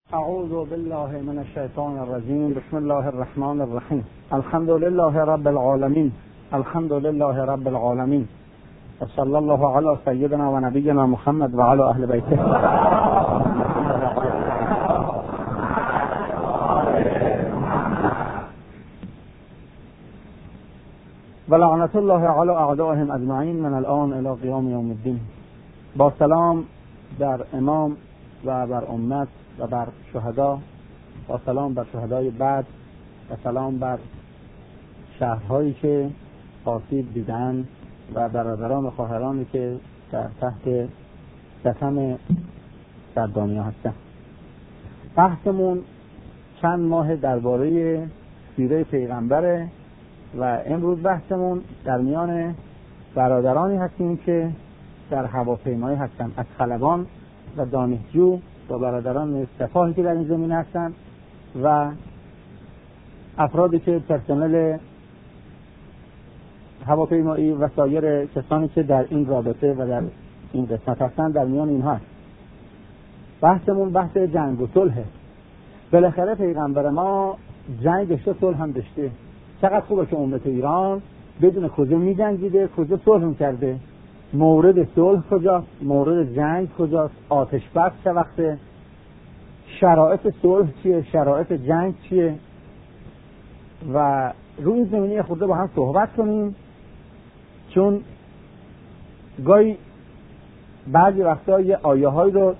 اعوذ بالله من الشیطان الرجیم. بسم الله الرحمن الرحیم. الحمد لله رب العالمین. الحمد لله رب العالمین. و صلی الله علی سیدنا و نبینا محمد و علی اهل بیته. و لعنت الله علی اعدائهم اجمعین من الان الی قیام یوم الدین. با سلام در امام و بر امت و بر شهدا، با سلام بر شهدای بعد و سلام بر شهرهایی که آسیب دیدن و برادران و خواهرانی که در تحت ستم صدامیا هستند. بحثمون چند ماه درباره سیره پیغمبره و امروز بحثمون در میان برادرانی هستیم که در هواپیمایی هستند، از خلبان و دانشجو و برادران سپاهی که در این زمین هستند و افرادی که پرسنل هواپیمایی و سایر کسانی که در این رابطه و در این قسمت هستند در میان اینها هست. بحثمون بحث جنگ و صلح. بالاخره پیغمبر ما جنگ داشته، صلح هم داشته. چقدر خوبه که امت ایران بدون کجا می‌جنگیده، کجا صلح می‌کرده، مورد صلح کجاست، مورد جنگ کجاست، آتش بس چه وقته، شرایط صلح چیه، شرایط جنگ چیه، و روی این زمینه خورده با هم صحبت کنیم. چون گاهی بعضی وقتا یه آیه هایی رو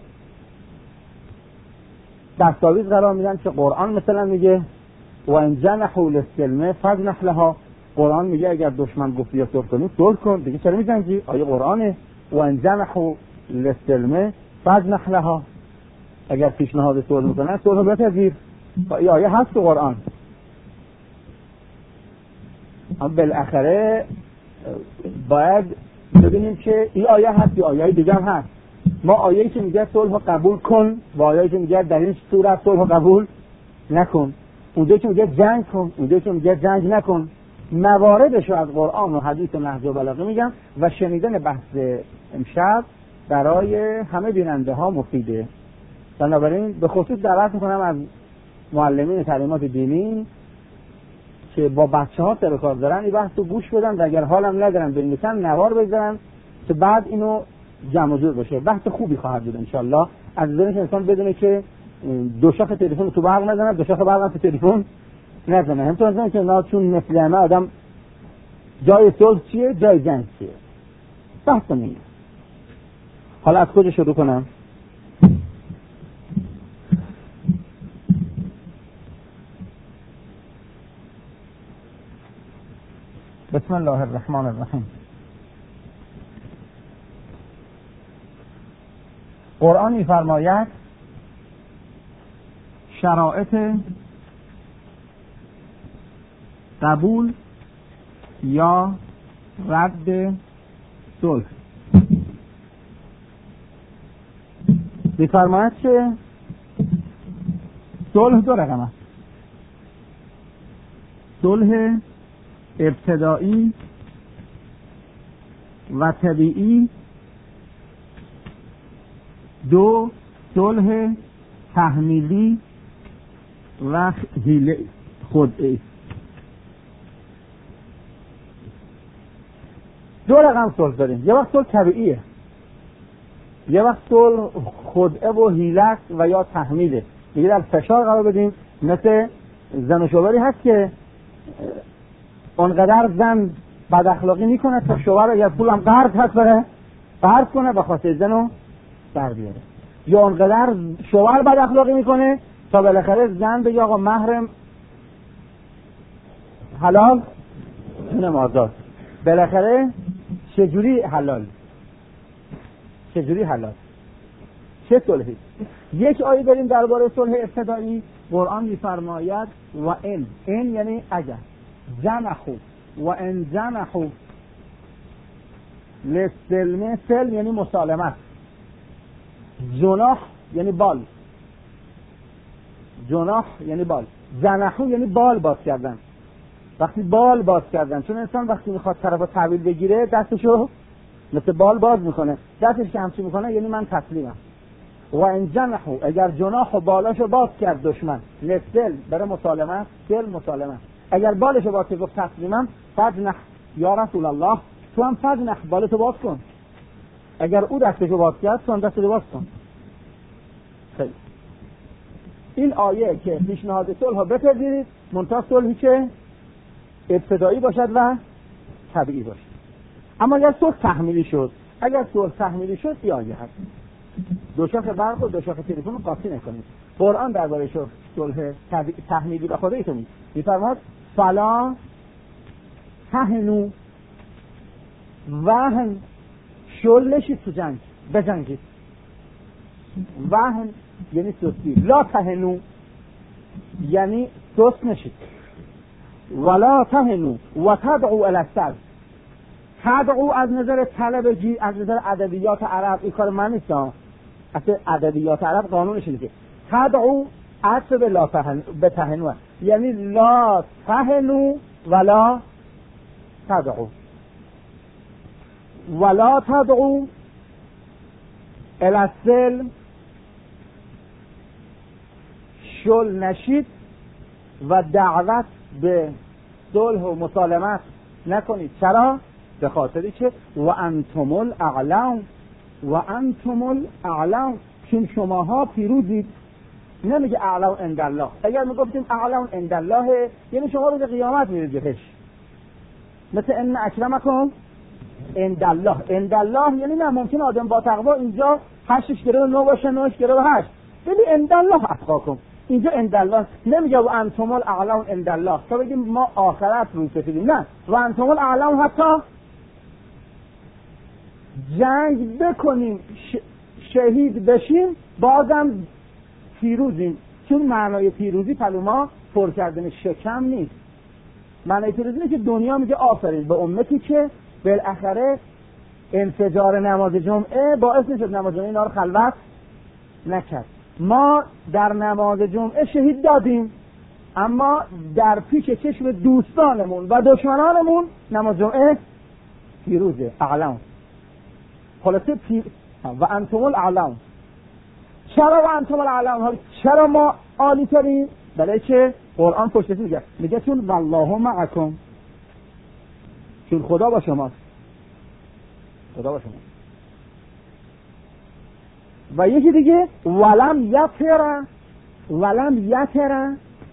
دستاویز قرار میدن که قرآن مثلا میگه و ان جنحوا للسلم فاجنح لها. قرآن میگه اگر دشمن گفت بیا صلح کنیم صلح کن، دیگه چرا میجنگی؟ آیه قرآنه. و ان جنحوا للسلم فاجنح لها، اگر پیشنهاد صلح میکنن صلح بپذیر. این آیه هست تو قرآن. اما بالاخره باید ببینیم که این آیه هست یا آیه دیگه هم هست. ما آیه‌ای که میگه صلح رو قبول کن و آیه‌ای که میگه در این صورت صلح رو قبول نکن، اونجایی که میگه جنگ کن، اونجایی که میگه جنگ نکن، مواردش رو از قرآن و حدیث نهج البلاغه میگم و شنیدن بحث امشب برای همه بیننده ها مفیده. بنابراین به خصوص دعوت میکنم از معلمین تعلیمات دینی که با بچه ها سر کار دارن این بحث رو گوش بدن و اگر حالم ندارن بنویسن نوار بذارن که بعد اینو جمع و جور بشه. بحث خوبی خواهد بود انشالله. از ذهنش انسان بدونه که دو شاخ تلفن تو برق نزنن، دو شاخ برق تو تلفن نزنن. همونطور که نه، چون مثل همه آدم جای صلح چیه، جای جنگ چیه. بحث کنیم. حالا از کجا شروع کنم؟ بسم الله الرحمن الرحیم. قرآن می‌فرماید شرایط قبول یا رد صلح. می‌فرماید که صلح دو رقم است: صلح ابتدایی و طبیعی، دو صلح تحمیلی و خدعی. دو رقم صلح داریم. یه وقت صلح طبیعیه، یه وقت صلح خدعه و حیله و یا تحمیله. دیگه در فشار قرار بدیم. مثل زن و شوهری هست که اونقدر زن بد اخلاقی میکنه تا شوهر یا پول هم قرض هست بره قرض کنه و خواسته زن رو در بیاره، یا اونقدر شوهر بد اخلاقی میکنه تا بالاخره زن بگه آقا مهرم حلال جونم آزاد. بالاخره چجوری حلال؟ چجوری حلال؟ چه صلحی؟ یک آیه داریم درباره صلح ابتدایی. قرآن میفرماید و ان یعنی اگر، جنحوا و ان جنحوا للسلم، سلم یعنی مسالمت، جناح یعنی بال، جناح یعنی بال، جنحوا یعنی بال باز کردن. وقتی بال باز کردن، چون انسان وقتی میخواد طرف تحویل بگیره دستشو مثل بال باز میکنه، دستش که همچی میکنه یعنی من تسلیمم. و ان جنحوا اگر جناح و بالاشو باز کرد دشمن لسل برای مسالمت، سل مسالمت، اگر بالشو باز کرد گفت تسلیمم، فجنح یا رسول الله، تو هم فجنح بالتو باز کن. اگر او دستشو باز کرد تو هم دستشو باز کن. خیلی این آیه که پیشنهاد صلح بپذیرید، منتها صلحی که ابتدایی باشد و طبیعی باشد. اما اگر صلح تحمیلی شد، این آیه هست دو شاخ برق و دو شاخ تلفن رو قاطی نکنید. قرآن درباره صلح تحمیلی به خودتون میفرماد فلا تهنوا، وهن شل نشید تو جنگ، بجنگید. وهن یعنی سستی، لا تهنوا یعنی سست نشید. ولا تهنوا و تدعوا الی السلم. تدعو از نظر طلبگی، از نظر ادبیات عرب، این کار من نیستم، اصلا ادبیات عرب قانونش اینه که تدعو عطف به لا تهنوا یعنی لا تهنوا ولا تدعو، ولا تدعو الی السلم، شل نشید و دعوت به صلح و مسالمت نکنید. چرا؟ به خاطری که و انتم الاعلون، و انتم الاعلون، چون شماها پیروزید. نمیگه اعلون عند الله. اگر میگفتیم اعلون عند الله یعنی شما روز قیامت میرید بهش، مثل ان اکرمکم عند الله. عند الله یعنی نه، ممکن آدم با تقوا اینجا 8 گره و 9 باشه، 9 گره و 8، ولی عند الله اتقاکم. اینجا عند الله نمیگه و انتم الاعلون عند الله تا بگیم ما آخرت رو سفیدیم، نه، و انتم الاعلون حتی جنگ بکنیم شهید بشیم بازم پیروزیم. چون معنای پیروزی پلوما پر کردن شکم نیست. معنای پیروزی اینه که دنیا میگه آفرین به امتی که بالاخره انفجار نماز جمعه باعث نشد نماز جمعه اینا رو خلوت نکرد. ما در نماز جمعه شهید دادیم، اما در پیش چشم دوستانمون و دشمنانمون نماز جمعه پیروزه. اعلم خلاصه و انتم الاعلم. چرا و انتم الاعلم؟ چرا ما عالی ترین؟ برای که قرآن پشتش میگه چون والله معکم، چون خدا با شماست. خدا با شماست. و یکی دیگه ولم یتر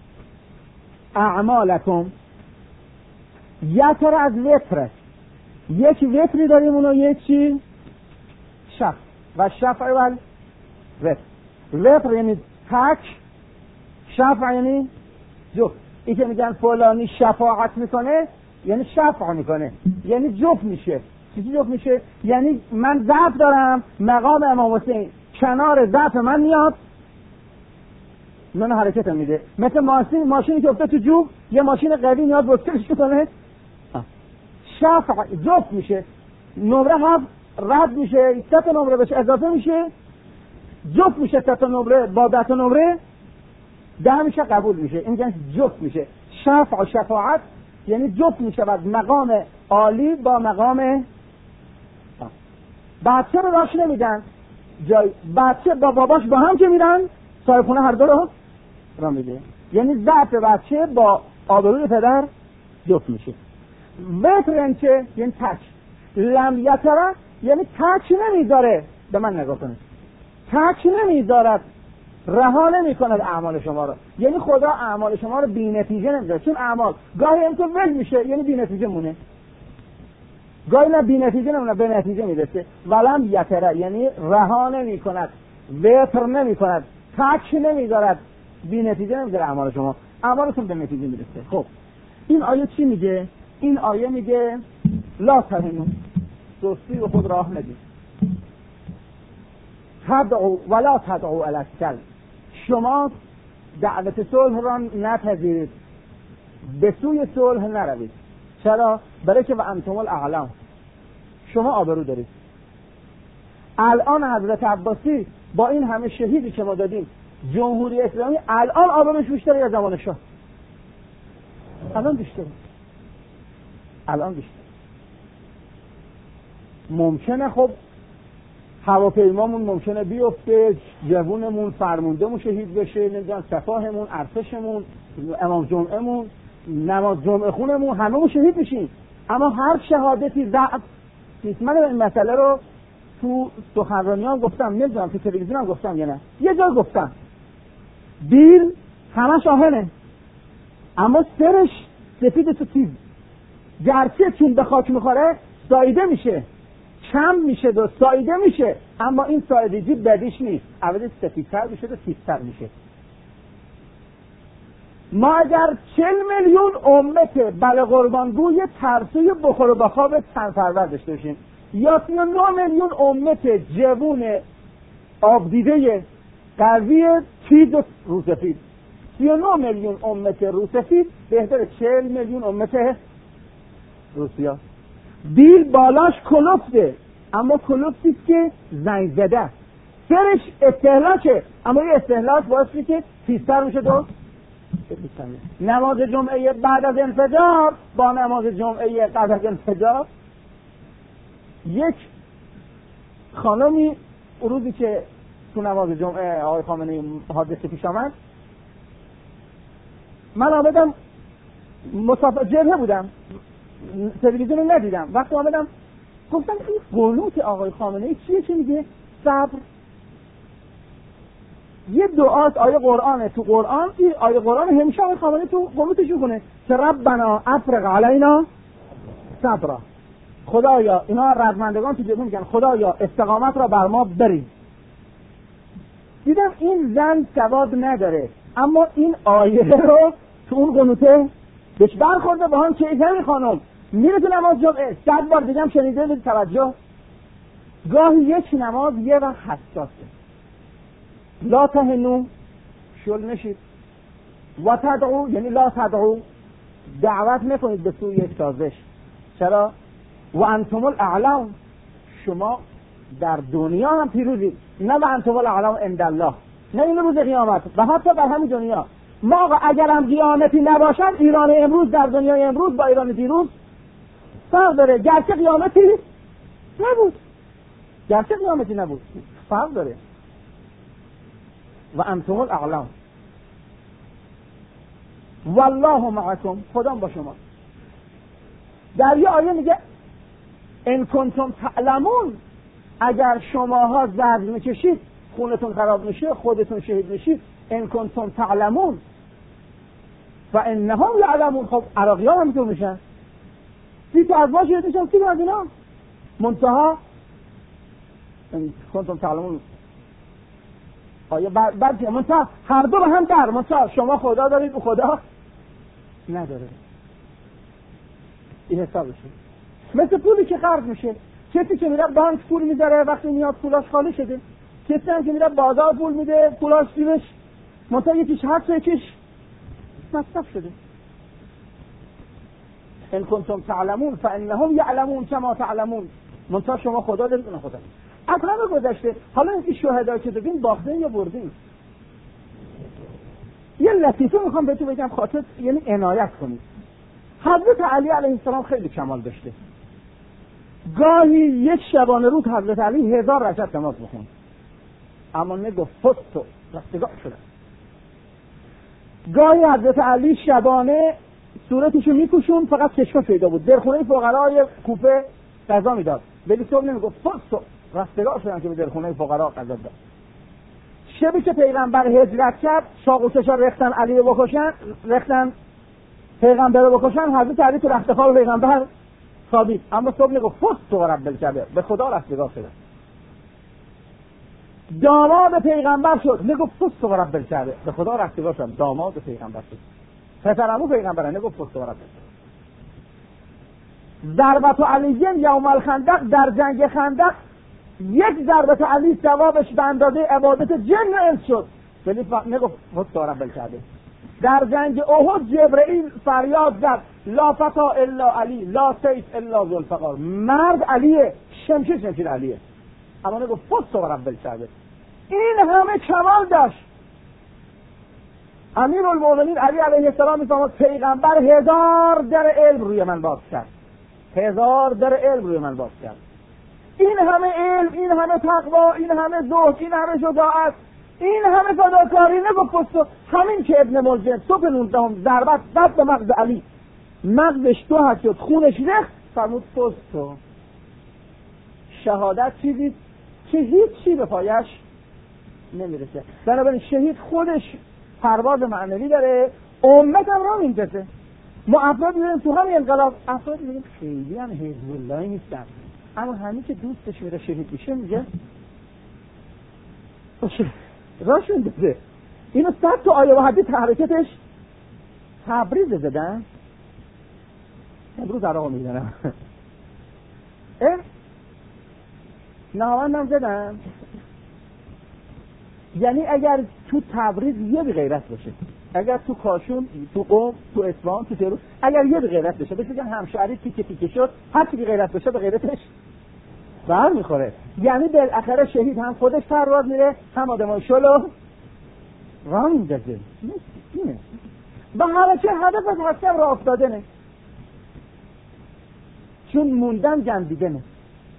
اعمالکم. یتر از وتر، یک وتری داریم اونو یک چی؟ شفع. و شفع و وتر. وتر یعنی تک، شفع یعنی جفت. این که میگن فلانی شفاعت میکنه یعنی شفع میکنه، یعنی جفت میشه. چیزی جفت میشه یعنی من ضعف دارم، مقام امام حسین کنار ضعف من میاد، من حرکت میده. مثل ماشینی که افتاد تو جوب، یه ماشین قوی میاد بسکرش کنه، شفع جفت میشه. نمره 7 رد میشه، 3 تا نمره بهش اضافه میشه، جفت میشه. 3 تا نمره با 10 تا نمره 10 میشه، قبول میشه. این جنس جفت میشه. شفع و شفاعت یعنی جفت میشه بعد مقام عالی با مقام. بچه رو راش نمیدن جای، بچه با باباش با هم که میرن صاحب خونه هر دو رو را میده، یعنی ضعف بچه با آبروی پدر جفت میشه. وترنچه یعنی تک. لم یتره یعنی تک نمیذاره. به من نگاه کنید، تک نمیذارد، رها نمیکند اعمال شما رو. یعنی خدا اعمال شما رو بی نتیجه نمیذاره. چون اعمال گاهی اینطور ول میشه یعنی بی نتیجه مونه، گاهی نه بی نتیجه نمونه به نتیجه میرسه. ولم یتره یعنی رها نمیکند، وتر نمیکند، تک نمیذارد، بی نتیجه نمیذاره اعمال شما، اعمالتون به نتیجه میرسه. خب این آیه چی میگه؟ این آیه میگه لا تهنوا، سستی به خود راه ندید. تدعو ولا تدعو الی السلم، شما دعوت صلح را نپذیرید، به سوی صلح نروید. چرا؟ برای که و انتم الاعلم، شما آبرو دارید. الان حضرت عباسی با این همه شهیدی که ما دادیم، جمهوری اسلامی الان آبروش بیشتره یا زمان شاه؟ الان بیشتره. الان بیشتره. ممکنه خب هواپیمامون ممکنه بیفته، جوونمون فرموندهمون شهید بشه، نمیدونم سپاهمون، ارتشمون، امام جمعهمون، نماز جمعه خونمون، هممون شهید میشیم. اما هر شهادتی ضعف نیست. من این مسئله رو تو سخنرانیام گفتم، نمیدونم تو تلویزیون هم گفتم یا نه، یه جا گفتم بیل همش آهنه اما سرش سفید تو تیز، گرچه چون به خاک میخوره سایده میشه، کم میشه و سایده میشه، اما این سایدگی بدیش نیست، عوضش سفیدتر میشه و تیزتر میشه. ما اگر 40 میلیون امت بله قربانگوی ترسوی بخور و بخواب تنفرور داشته باشیم یا 39 میلیون امت جوون آبدیده قوی تیز و روسفید، 39 میلیون امت روسفید بهتر 40 میلیون امت روسیا. بیل بالاش کلفته اما کلفتی که زنگ زده، سرش استهلاکه اما یه استهلاک باعثی که تیزتر میشه. درست؟ نماز جمعه بعد از انفجار با نماز جمعه قبل از انفجار، یک خانمی روزی که تو نماز جمعه آقای خامنه‌ای حادثه پیش آمد، من آمدم مسافر جبهه بودم، تلویزیون رو ندیدم، وقتی آمدم گفتم این قنوت آقای خامنه‌ای چیه که میگه صبر؟ یه دعاست، آیه قرآنه، تو قرآن این آیه قرآن همیشه آقای خامنه‌ای تو قنوتشون کنه که ربنا افرغ علینا صبرا، خدایا، اینا رزمندگان تو جبهه میگن خدایا استقامت را بر ما بری. دیدم این زن سواد نداره اما این آیه رو تو اون قنوته بهش برخورده، با هم که این خانم میره تو نماز جمعه 100 بار دیگم شنیده، به توجه گاهی یک نماز یه وقت حساسه، لا تهنو شل نشید و تدعو یعنی لا تدعو دعوت نکنید به سوی سازش. چرا؟ و انتم الاعلام، شما در دنیا هم پیروزید، نه و انتم الاعلام عند الله، نه این روز قیامت و حتی در همین دنیا. ما اگر هم قیامتی نباشد ایران امروز در دنیای امروز با ایران دیروز فرق داره، گرچه قیامتی نبود فرق داره. و انتم الاعلام والله معکم، خدا با شما. در یه آیه میگه ان کنتم تعلمون، اگر شماها زرد میکشید خونتون خراب میشه، خودتون شهید میشید. ان کنتم تعلمون فانهم یعلمون. خب عراقی ها هم اینطور میشن، سی تا از ما شهید میشن، سی تا از اینا منتها ان کنتم تعلمون آیه بعد منتها هر دو به هم در، منتها شما خدا دارید و خدا نداره. این حساب بشه مثل پولی که خرج میشه، کسی که میره بانک پول میذاره وقتی میاد پولاش خالی شده، کسی هم که میره بازار پول میده پولاش جیبش منتها یکیش هست یکیش مصرف شده. ان کنتم تعلمون فانهم یعلمون کما تعلمون، منتها شما خدا دارید اون خدا. از همه گذشته حالا این شهدا که ببین باختین یا بردین. یه لطیفه میخوام بهتون بگم خاطر یعنی عنایت کنید. حضرت علی علیه السلام خیلی کمال داشته، گاهی یک شبانه روز حضرت علی 1000 رکعت نماز بخوند اما نگفت فتو رستگار شدن. گاهی حضرت علی شبانه صورتشو میپوشون فقط چشمه پیدا بود، در خونه فقرای کوفه غذا میداد، ولی صبح نمیگفت فتو رستگار شدن که به در خونه فقرا غذا داد. شبی که پیغمبر هجرت کرد شاقوششا رختن علی رو بکشن، رختن پیغمبر رو بکشن، حضرت علی تو رخت خواب پیغمبر خوابید اما صبح نگفت فتو رب الکعبه به خدا رستگار شدن. داماد پیغمبر شد نگفت فتو رب الکعبه به خدا رستگار شدن، داماد پیغمبر شد. پسرعمو پیغمبره نگفت فتو رب الکعبه. ضربت علی یوم الخندق، در جنگ خندق یک ضربت علی ثوابش به اندازه عبادت جن و انس شد، ولی نگفت فتو رب الکعبه. در جنگ احد جبرئیل فریاد زد لا فتا الا علی لا سیف الا ذوالفقار، مرد علیه، شمشیر علیه، اما نگفت فتو رب الکعبه. این همه کمال داشت. امیرالمومنین علی علیه السلام میفرماد پیغمبر 1000 در علم روی من باز کرد، 1000 در علم روی من باز کرد. این همه علم، این همه تقوا، این همه زهد، این همه شجاعت، این همه فداکاری نگفت تو همین که ابن ملجم صبح 19 ضربت زد به مغز علی، مغزش تو هست شد، خونش ریخت، فرمود تو شهادت چیزی که هیچی به پایش نمیرسه. بنابراین شهید خودش پرواز معنوی داره، امت هم را میندازه. ما افراد دیدیم تو همین انقلاب، افراد دیدیم خیلی هم حزب الله نیستن، اما همین که دوستش میره شهید میشه میگه راشون بده. اینو 100 تا آیه و حدیث حرکتش تبریز زدن، امروز عراق میدنم نهاوند هم زدن. یعنی اگر تو تبریز یه بی غیرت باشه، اگر تو کاشون، تو قم، تو اصفهان، تو تهران اگر یه بی غیرت بشه، بگن همشهری تیکه تیکه شد، هر کی بی غیرت بشه به غیرتش بر میخوره. یعنی بالاخره شهید هم خودش پرواز میره، هم آدمای شلو راه میندازه. اینه و حالا چه هدف از حسن را افتاده نه، چون موندن جنبیده نه.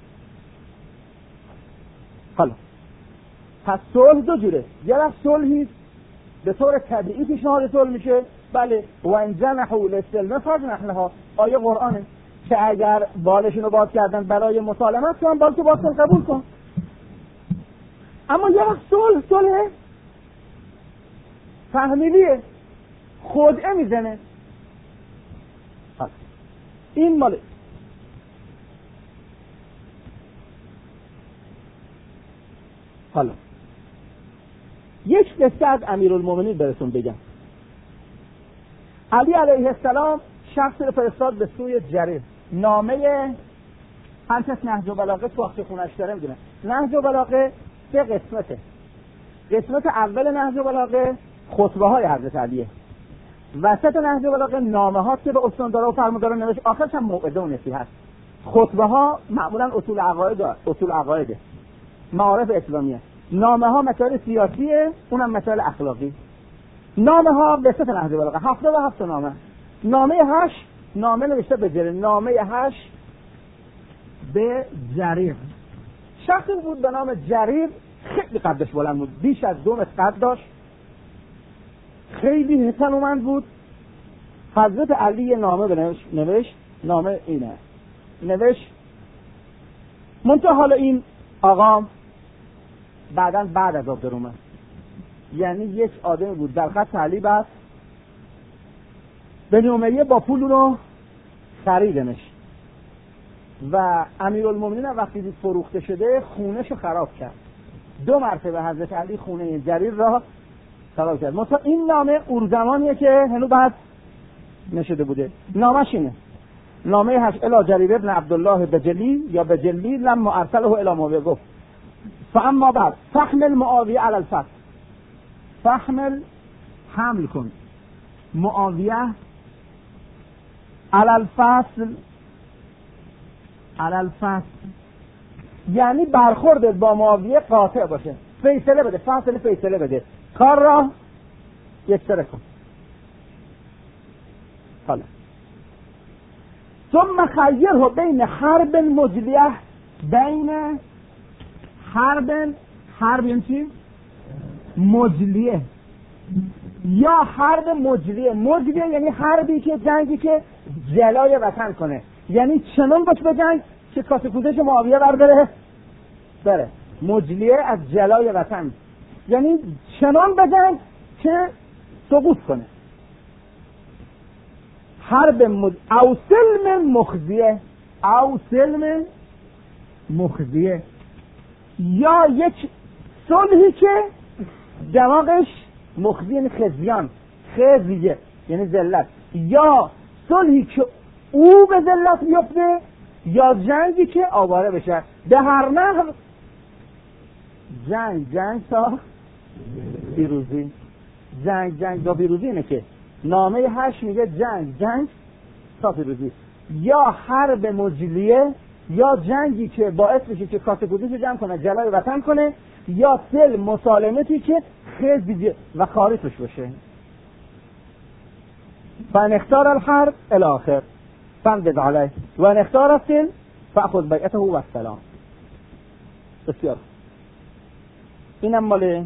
حالا پس صلح دو جوره، یه وقت صلحی به طور طبیعی پیشنهاد صلح میشه، بله، و ان جنحوا للسلم فاجنح لها، آیه قرآنه که اگر بالشون رو باز کردن برای مسالمت کن، بالکه باز کن، قبول کن. اما یه وقت صلح فهمیلیه، خودعه میزنه. این ماله حالا یک قصه از امیرالمومنین براتون بگم. علی علیه السلام شخص رو فرستاد به سوی جریر. نامه هر کس نهج البلاغه تو آخر خونش داره میدونه. نهج البلاغه 3 قسمته. قسمت اول نهج البلاغه خطبه های حضرت علیه، وسط نهج البلاغه نامه ها که به استاندارا و فرماندارا نوشت، آخرش هم موعظه و نصیحت. خطبه ها معمولا اصول عقاید معارف اسلامیه، نامه ها مسائل سیاسیه، اونم مسائل اخلاقی. نامه ها وسط نهج البلاغه 77 نامه. نامه 8 نامه نوشته به جریر، نامه 8 به جریر. شخصی بود به نام جریر، خیلی قدش بلند بود، بیش از 2 متر قد داشت، خیلی حسنومند بود. حضرت علی نامه نوشت، نامه اینه نوشت. منتها حالا این آقا بعد از آب در اومد، یعنی یک آدم بود در خط علی بست، به نومیه با پول رو خریدنش و امیرالمومنین وقتی دید فروخته شده خونه‌شو خراب کرد. 2 مرتبه حضرت علی خونه جریر را خراب کرد. مثلا این نامه اون زمانیه که هنوز بعد نشده بوده. نامش اینه، نامه 8 الی جریر ابن عبدالله بجلی یا بجلی لما ارسله الی معاویه، گفت فاما بعد فحمل معاویه علی الفصل، حمل کن معاویه علی الفصل، یعنی برخورد با معاویه قاطع باشه، فیصله بده، فیصله بده، کار را یکسره کن. حالا ثم خیره بین حرب مجلیه، بین حرب یعنی چی؟ مجلیه یا حرب مجلیه یعنی حربی که جنگی که جلای وطن کنه، یعنی چنان باش به جنگ که کاسه کوزش معاویه بره. مجلیه از جلای وطن، یعنی چنان به جنگ که سقوط کنه. حرب او سلم مخزیه یا یک صلحی که دماغش مخزی، خزیه یعنی ذلت، یا صلحی که او به ذلت میفته، یا جنگی که آواره بشه. به هر نحو جنگ تا پیروزی، جنگ تا پیروزی. اینه که نامه 8 میگه جنگ تا پیروزی، یا حرب مجلیه یا جنگی که باعث بشه که کاسه کوزش جمع کنه، جلای وطن کنه، یا سل مسالمتی که خزی و خاری توش باشه. فان اختار الحرب الاخر فانبذ علیه و ان اختار السلم فاخذ بیعته و السلام. بسیار. اینم مال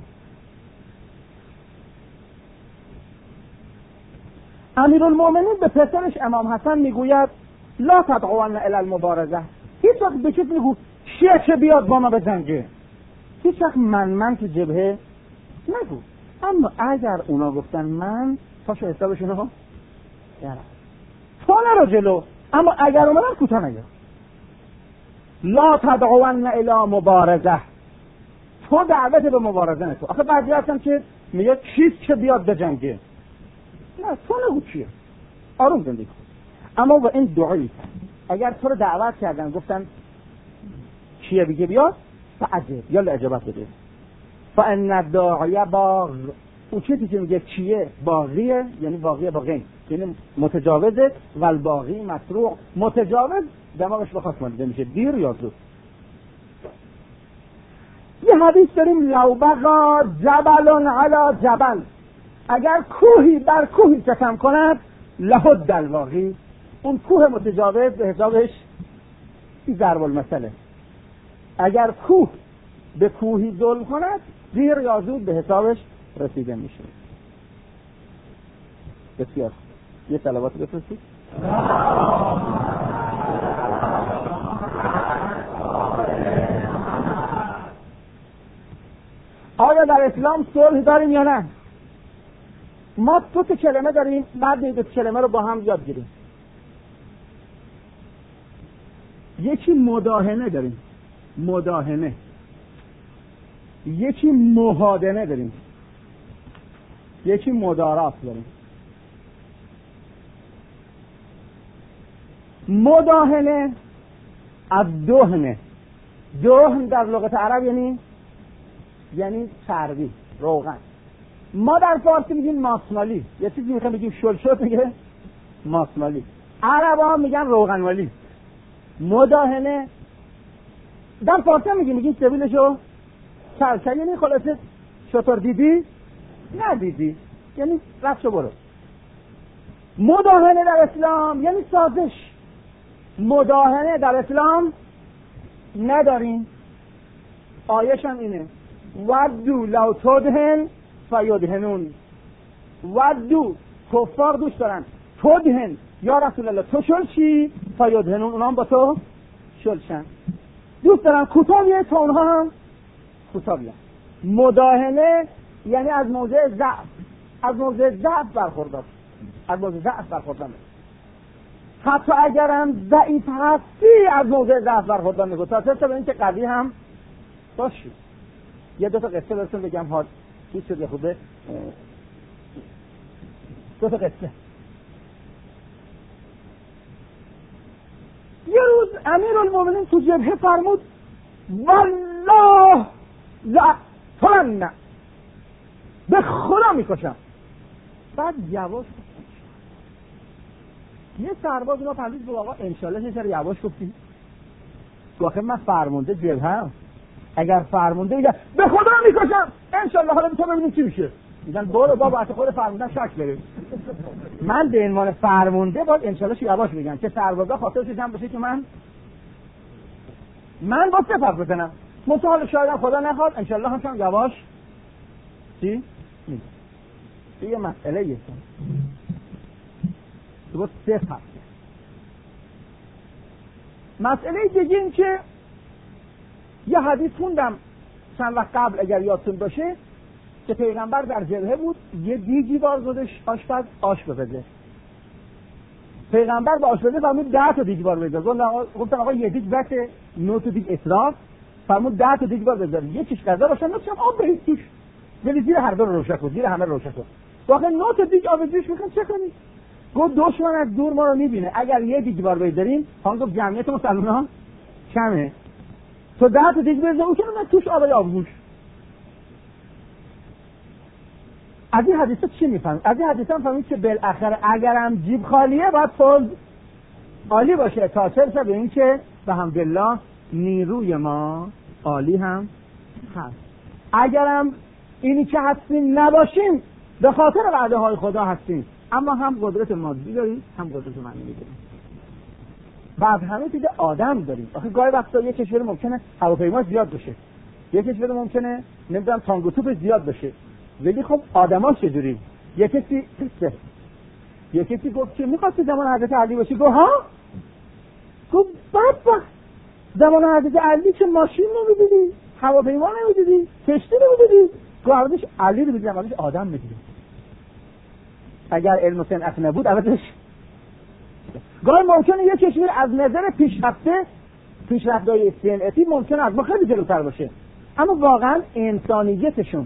امیرالمومنین به پسرش امام حسن میگوید لا تدعون الی المبارزه. هیچ وقت به کسی میگو چه بیاد با ما بجنگه، هیچ وقت من تو جبهه نگو. اما اگر اونا گفتن من، پاشو حسابشون رو یارم تو نرو جلو، اما اگر اومدن کوتاه نگه. لا تدعون الی مبارزه، تو دعوت به مبارزه نکن. آخه بعضی هستن که میگه چه بیاد بجنگه، نه تو نگو چیه، آروم زندگی کن. اما با این دعایی اگر تو رو دعوت کردن گفتن چیه بگه بیاد، فعجب یا اجابت بده. فان الداعی باغ، اون چیزی که میگه چیه باغیه، یعنی باغیه باغین، یعنی متجاوزه. و الباغی مسروع، متجاوز دماغش بخواست مانده میشه دیر یا زود. یه حدیث داریم لو بقا جبل علی جبل، اگر کوهی بر کوهی ستم کند لهد الباغی، اون کوه متجاوز به حسابش ضرب المثله. اگر کوه به کوهی ظلم کند دیر یا زود به حسابش رسیده میشه. بسیار. یه صلوات بفرستید. آیا در اسلام صلح داریم یا نه؟ ما دو تا کلمه داریم، بعد این دو کلمه رو با هم یاد گیریم. یکی مداهنه داریم، مداهنه. یکی مهادنه داریم، یکی مدارات داریم. مداهنه از دهنه. دهن در لغت عرب یعنی چربی، روغن. ما در فارسی میگیم ماسمالی. یه چیزی میخوایم بگیم شلشل میگه ماسمالی. عربا میگن روغنمالی. مداهنه در فارسی میگیم سبیلشو چرچه، یعنی خلاصه شطور دیدی ندیدی، یعنی رفت برو. مداهنه در اسلام یعنی سازش. مداهنه در اسلام نداریم. آیش هم اینه ودو لو تدهن فیدهنون. ودو کفار دوست دارن تدهن یا رسول الله تو شل چی فیدهنون، اونا هم با تو شلشن. دوست دارن کوتاه بیه تا اونها هم کوتاه بیان. مداهنه یعنی از موضع ضعف، از موضع ضعف برخوردار، از موضع ضعف برخوردار. حتی اگرم ضعیف هستی از موضع ضعف برخوردار میگو تا به این که قوی هم باشی. یه دو تا قصه برسون بگم ها چیز شده خوبه. دو تا قصه. یه روز امیرالمومنین تو جبهه فرمود والله لأقتلن، به خدا میکشم. بعد یواش یه سرباز اونا پردیز بود آقا انشالله چرا یواش گفتی؟ آخه من فرمانده جبهه هم، اگر فرمانده میگه به خدا میکشم انشالله حالا تو ببینیم چی میشه، میگن برو بابا از خود فرماندن شک بریم. من به عنوان فرمانده باید انشالله یواش بگم که سربازا خاطرش جمع بشه که من با سپر بزنم. مطمئن شاید خدا نخواد انشالله هم یواش چی؟ یه مسئله یه تو سپر. مسئله دیگه این که یه حدیث خوندم چند وقت قبل اگر یادتون باشه که پیغمبر در جبهه بود، یه دیگی بار گذاشت آشپز آش بپزه. پیغمبر با آشپزه فرمود 10 تا دیگ بار بذار. گفتن آقا یه دیگ بسه، 9 تا دیگ اسراف. فرمود 10 تا دیگ بار بذار، یکیش غذا باشه، نوشم آب بریز توش، ولی زیر هر دو رو روشن کن، زیر همه رو روشن کن. واقعا 9 تا دیگ آب ریزش میخوان چه کنی؟ گفت دشمن از دور ما رو میبینه، اگر یه دیگ بار بذاریم خان گفت جمعیت مسلمان‌ها کمه، تو 10 تا دیگ بذار اون که من توش آبگوش. از این حدیثا چی میفهمید؟ از این حدیثا فهمید که بالاخره اگرم جیب خالیه باید صلح عالی باشه تا چرسه به این که به حمدالله نیروی ما عالی هم هست. اگرم اینی که هستیم نباشیم به خاطر وعده های خدا هستیم، اما هم قدرت مادی داریم هم قدرت معنوی داریم. بعد همه دیگه آدم داریم. آخه گاهی وقتا یه کشور ممکنه هواپیما زیاد بشه، یک کشور ممکنه نمیدونم تانگ و توپ زیاد بشه، ولی خب آدما چجوری؟ یک کسی گفت که میخواد زمان حضرت علی باشه. گفت ها؟ گفت بدبخت، زمان حضرت علی که ماشین نمیدیدی، هواپیما نمیدیدی، کشتی نمیدیدی، گفتش علی رو میدیدم، ازش آدم میدیدم. اگر علم و صنعت نبود ازش گاهی ممکنه یک کشور از نظر پیشرفت‌های صنعتی ممکنه از ما خیلی جلوتر باشه، اما واقعا انسانیتشون.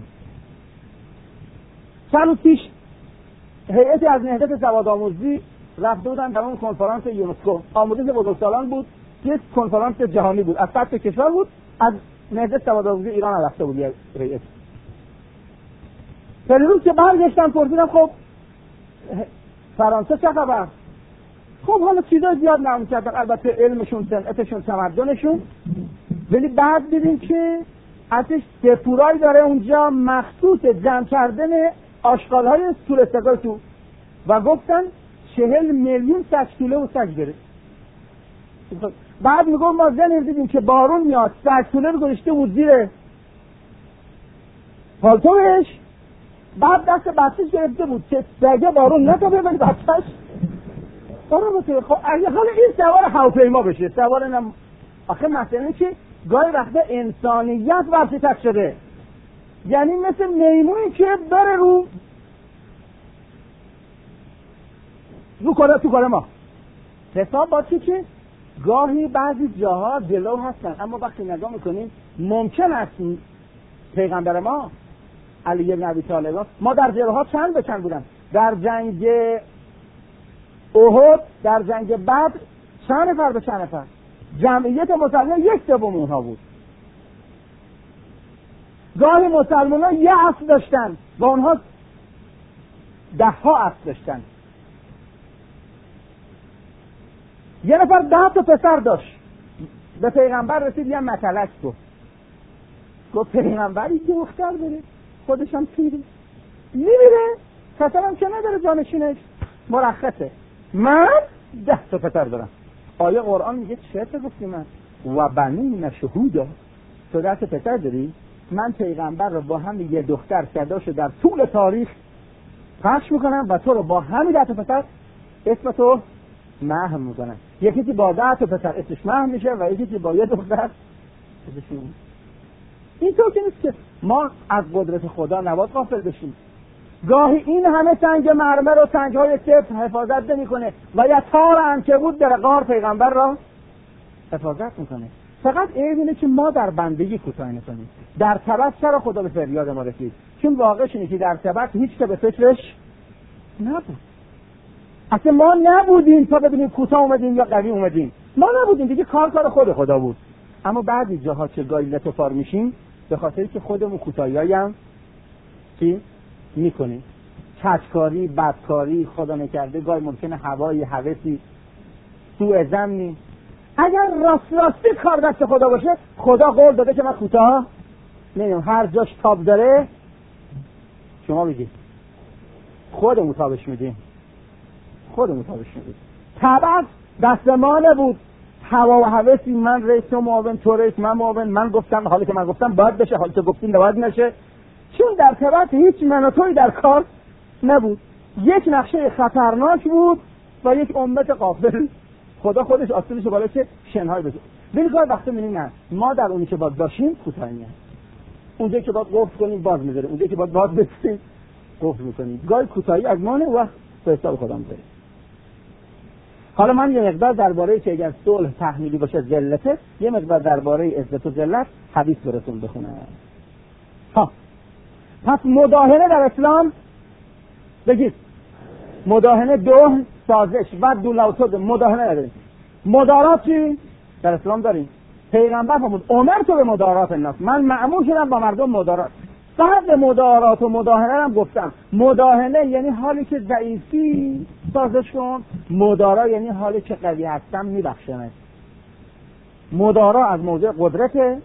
چند روز پیش هیئتی از نهضت سوادآموزی رفته بودن در اون کنفرانس یونسکو، آموزش بزرگسالان بود، یک کنفرانس جهانی بود، از 100 کشور بود، از نهضت سوادآموزی ایران رفته بود یک هیئت. روز که برگشتم پرسیدم خب فرانسه چه خبر؟ خب حالا چیزای زیاد نام کردن، البته علمشون، صنعتشون، تمدنشون، ولی بعد دیدیم که ازش دپورای داره اونجا مخصوص جمع کردن آشغال‌های سوءاستفاده تو، و گفتن 40 میلیون سگ‌توله و سگ داره. بعد میگم ما زن دیدیم که بارون میاد، سگ‌توله رو گذاشته بود زیر پالتوش، بعد دست بچه‌ش گرفته بود که سگه بارون نتابه، ولی بچه‌ش بارون بتونه. خب اگه حالا این سوار هواپیما بشه، سوار نم، آخه مثلا که گاهی وقتا انسانیت ورشکست شده، یعنی مثل میمونی که بره تو کار ما. حساب با چی که گاهی بعضی جاها جلو هستن، اما وقتی نگاه میکنیم ممکن است پیغمبر ما علی بن ابی طالب، ما در جلوها چند به چند بودن، در جنگ احد، در جنگ بدر چند نفر به چند نفر، جمعیت مسلمان 1/3 اونها بود. گاهی مسلمان یه اسب داشتن و اونها 10 اسب داشتن. یه نفر 10 تا پسر داشت، به پیغمبر رسید یه مطلق گفت پیغمبری دختر داره، خودش هم پیره، میمیره، پسرم که نداره، جانشینش مرخصه، من 10 تا پسر دارم. آیه قرآن میگه چه گفتی من و بنین شهودا، تو 10 تا پسر داری؟ من پیغمبر رو با هم یه دختر صداشو در طول تاریخ پخش میکنم و تو رو با همین 10 تا پسر اسم تو محو میکنم. یکی که با 10 تا پسر اسمش محو میشه و یکی که با یه دختر اسمش. این طور که نیست که ما از قدرت خدا نباید غافل بشیم. گاهی این همه سنگ مرمر و سنگ‌های سفت حفاظت نمی‌کنه و یا تار عنکبوت در غار پیغمبر را حفاظت میکنه. فقط اینه که ما در بندگی کوتاه نکنیم. در تبت چرا خدا به فریاد ما رسید؟ چون واقعش اینه که در تبت هیچ که به فکرش نبود. اصلا ما نبودیم تا ببینیم کوتاه اومدیم یا قوی اومدیم، ما نبودیم دیگه، کار خود خدا بود. اما بعضی جاها که گاهی لطفار میشیم به خاطری که خودمون کوتاهیایی هم چی میکنیم، کجکاری، بدکاری، خدا نکرده گاهی ممکنه هوای هوسی، سوء ظنی. اگر راستی کار دست خدا باشه، خدا قول داده که من کوتاه نمیام، هر جاش تاب داره شما بگید خودمون تابش میدیم. طبعا دست ما نبود، هوا و هوسی، من رئیس تو معاون، تو رئیس، من معاون، من گفتم حالی که من گفتم باید بشه، حالی که گفتیم باید نشه، چون در طبعت هیچ من و توی در کار نبود. یک نقشه خطرناک بود و یک امت غافل. خدا خودش آسیبش بالا که شنهای بزن. بلکه وقتی می‌بینیم نه، ما در اونی که باید باشیم کوتاهی میاد. اونجایی که باید قفل کنیم باز می‌ذاریم، اونجایی که باید باز بسیم قفل می‌کنیم. گاهی کوتاهی از مانه و به حساب خودم می‌ذاریم. حالا من یه مقدار درباره که اگر صلح تحمیلی باشه ذلته، یه مقدار درباره عزت و ذلت حدیث براتون بخونم. پس مداهنه در اسلام بگید مداهنه، دو سازش و دولاوتود، مداهنه نداریم. مدارات چی؟ در اسلام داریم. پیغمبر فرمود امرت به مدارات الناس، من مأمور شدم با مردم مدارات. بعد مدارات و مداهنه هم گفتم. مداهنه یعنی حالی که ضعیفی سازش کن، مدارا یعنی حالی که قوی هستم میبخشمت. مدارا از موضع قدرته،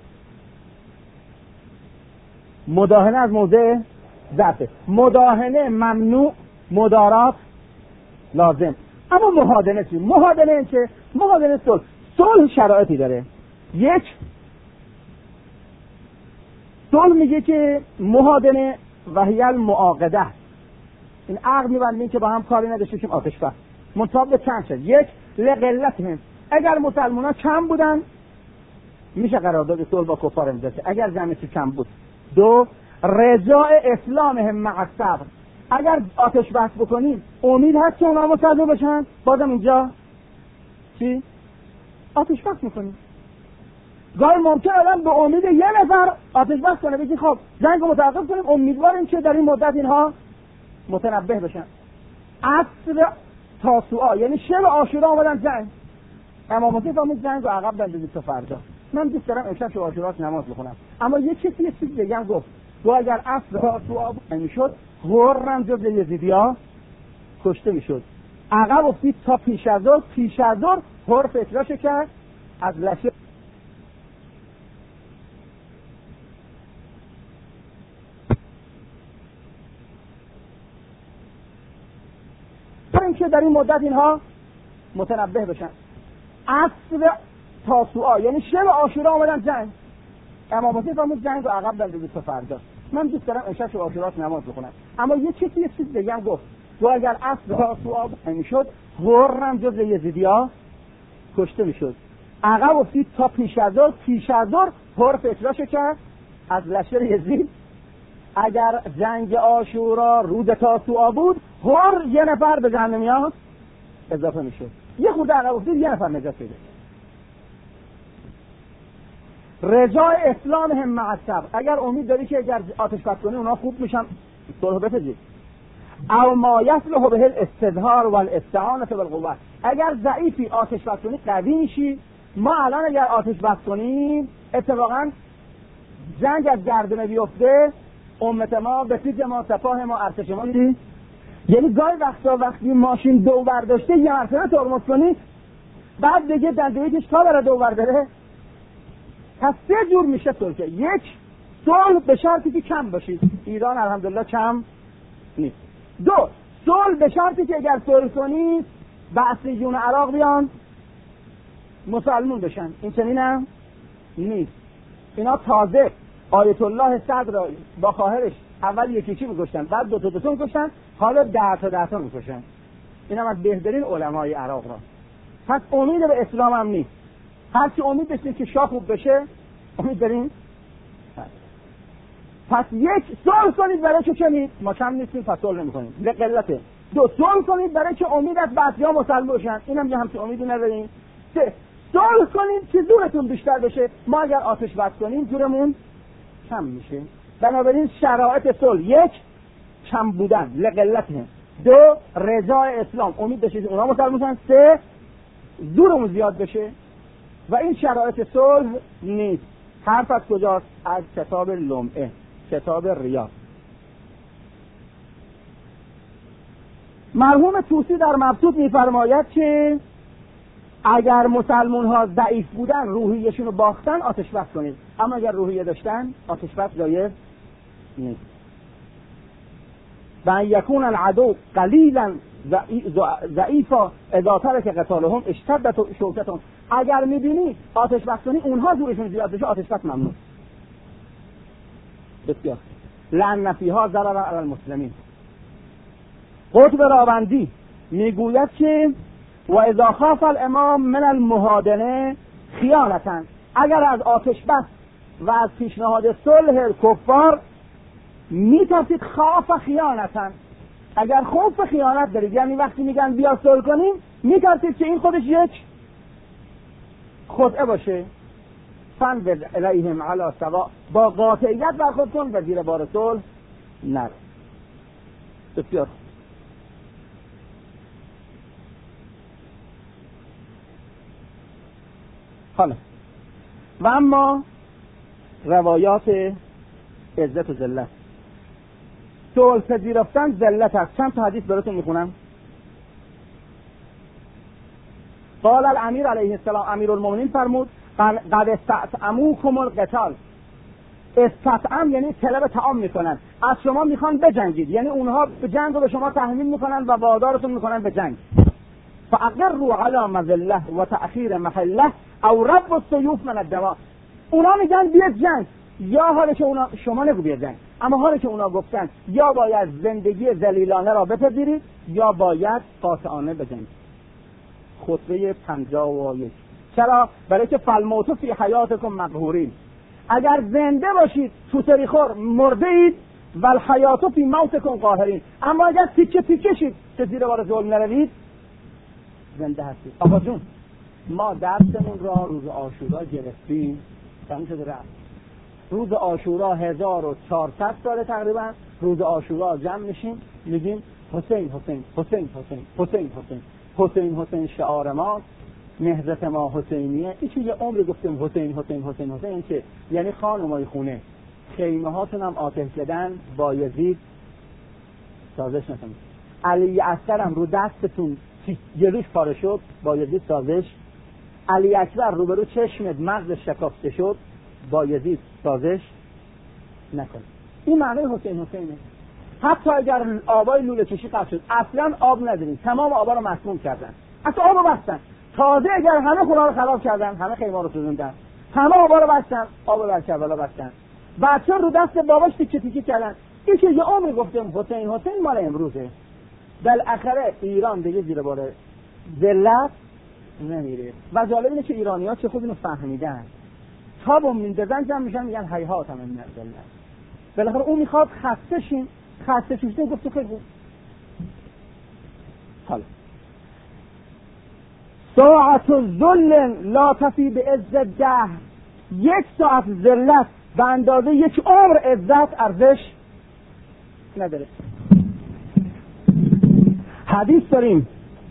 مداهنه از موضع ضعفه. مداهنه ممنوع، مدارات لازم. اما مهادنه چی؟ مهادنه این که مهادنه صلح شرایطی داره. یک، صلح میگه که مهادنه و هی المعاقده، این عقد می‌بندیم که با هم کاری نداشته باشیم آتش بس. منطبق چند شد؟ یک، لقلتهم، اگر مسلمان‌ها کم بودن میشه قرارداد صلح با کفار امضا کرد اگر جمعیت کم بود. دو، رجاء اسلامهم مع الصبر، اگر آتش بس بکنیم امید هست که اونا مسلمان بشن، بازم اینجا چی؟ آتش بس میکنیم. گاهی ممکنه الان به امید یه نفر آتش بس کنه، بگی خب جنگ رو متوقف کنیم، امیدواریم که در این مدت اینها متنبه بشن. عصر تاسوعا یعنی شب عاشورا آمدن جنگ، امام حسین فرمود جنگ رو عقب بندازید تا فردا. من دوست دارم امشب شب عاشورا نماز بخونم، اما یه چیز دیگه هم گفت، اگر عصر تاسوعا میشد غرم جز یزیدیا کشته میشد. عقب افتید تا پیش از ظهر هر فتراش کرد از لشکر که در این مدت اینها متنبه بشن. عصر تاسوعا یعنی شب عاشورا آمدن جنگ، امام حسین فرمود جنگ رو عقب بندازید تا فردا. من دوست دارم امشب شب عاشورا نماز بخونم، اما یه چیز دیگه هم گفت، اگر عصر تاسوعا میشد غرم جز یزیدیا کشته میشد. عقب افتید تا پیش از ظهر هر فتراش کرد از لشکر یزید. اگر جنگ عاشورا روز تاسوعا بود هر یه نفر به جهنمیان اضافه میشد، یه خورده عقب افتید یه نفر نجات پیدا. رجاء اسلامهم مع الصبر، اگر امید داری که اگر آتش بس کنی اونا خوب میشن صلح بپذیر. او ما یصلح به الاستظهار والاستعانه بالقوه، اگر ضعیفی آتش بس کنی قوی میشی. ما الان اگر آتش بس کنیم اتفاقا جنگ از گردنه بیفته، امت ما به پیش ما، سپاه ما، ارتش ما میدی. یعنی گاهی وقتی ماشین دو برداشته یه مرتبه ترمز کنی بعد دیگه دندویتش تا بره دو برداره. پس سه جور میشه صلح. یک، صلح به شرطی که کم باشید، ایران الحمدلله کم نیست. دو، صلح به شرطی که اگر صلح کنید بعثیون عراق بیان مسلمون بشن، این چنین هم نیست. اینا تازه آیت الله صدر با خواهرش اول یکی میکشتن، بعد دو تا میکشتن، حالا 10 تا میکشن. اینا از بهترین علمای عراق را. پس امید به اسلام هم نیست، هرچی امید داشتیم که شاه خوب بشه امید داریم. پس یک، صلح کنید برای که کنید ما کم نیستیم پس صلح نمی‌کنیم لقلته. دو، صلح کنید برای که امید از بعضیا مسلمان بشن، اینم یه همچین امیدی نداریم. سه، صلح کنید که زورتون بیشتر بشه، ما اگر آتش بس کنیم زورمون کم میشه. بنابراین شرایط صلح: یک، کم بودن لقلته. دو، رجاء اسلام، امید داشتید اونا مسلمان بشن. سه، زورمون زیاد بشه. و این شرایط صلح نیست. حرف از کجاست؟ از کتاب لمعه، کتاب ریاض. مرحوم طوسی در مبسوط میفرماید که اگر مسلمان ها ضعیف بودن، روحیه‌شون رو باختن، آتش بس کنید، اما اگر روحیه داشتن آتش بس جایز نیست. و ان یکون العدو قلیلا ضعیفا اذا ترک قتالهم اشتدت شوکتهم، اگر میبینی آتش بس کنی اونها زورشون زیاد بشه آتش بس ممنوع. بسیار لأن فیها ضرر علی المسلمین. قطب راوندی میگوید که و اذا خاف الامام من المهادنه خیانتا، اگر از آتش بس و از پیشنهاد صلح کفار میترسید، خاف خیانتا، اگر خوف خیانت دارید، یعنی وقتی میگن بیا صلح کنیم میترسید که این خودش یک خدعه باشه، فانبذ الیهم علی سواء، با قاطعیت برخورد کن و زیر بار صلح نرو. بسیار حالا و اما روایات عزت و ذلت. صلح پذیرفتن ذلت است. چند تا حدیث براتون میخونم. قال الامیر علیه السلام، امیرالمومنین فرمود قد استطعموکم القتال. استطعم یعنی طلب طعام میکنن، از شما میخوان بجنگید، یعنی اونها به جنگ رو به شما تحمیل میکنن و وادارتون میکنن به جنگ. فاقروا علی مذله و تأخیر محله او رب السیوف من الدماء. اونا میگن بیا جنگ، یا حالی که اونا شما نگو بیادن، اما حالی که اونا گفتن یا باید زندگی ذلیلانه را بپذیرید یا باید قاطعانه بجنگید. خطبه 51. چرا؟ برای که فالموت فی حیاتکم مقهورین، اگر زنده باشید توتری خور مرده اید و الحیات فی موتکم قاهرین، اما اگر تیکه تیکه شید که زیر بار ظلم نروید زنده هستید. آقا جون ما درسمون را روز عاشورا گرفتیم، تموم شده رفت. روز عاشورا 1400 سال تقریبا روز عاشورا جمع میشیم میگیم حسین حسین حسین حسین حسین حسین حسین حسین شعار ما، نهضت ما حسینیه. این یه عمر گفتیم حسین حسین حسین حسین، که یعنی خانمای خونه خیمه هاتون هم آتش زدن با یزید سازش نکنید. علی اکبر هم رو دستتون یه روش پاره شد با یزید سازش. علی اکبر رو به رو چشمت مغز شکافته شد با یزید سازش نکنید. این معنی حسین حسینه. حتی اگر آبای لوله کشی قطع شد، اصلا آب نداریم، تمام آبا رو مسموم کردن، اصلا آب رو بستن. تازه اگر همه خونه رو خراب کردن، همه خیمه رو سوزوندن، همه آبا رو بستن، آب بر کربلا بستن، بچه‌ها رو دست باباش تیکه تیکه کردن. این که یه عمر گفتم حسین حسین مال امروزه. بالاخره ایران دیگه زیر بار ذلت نمیره. و جالب اینه که ایرانی‌ها چه خوب اینو فهمیدن، تا بم میندازن جمع میشن میگن هیهات هم من ذلت. بالاخره اون میخواد خسته شین، خسته شوشته گفت خیلی خوب. حالا ساعت الذل لا تفی به عز الدهر، یک ساعت ذلت به اندازه یک عمر عزت ارزش نداره. حدیث داریم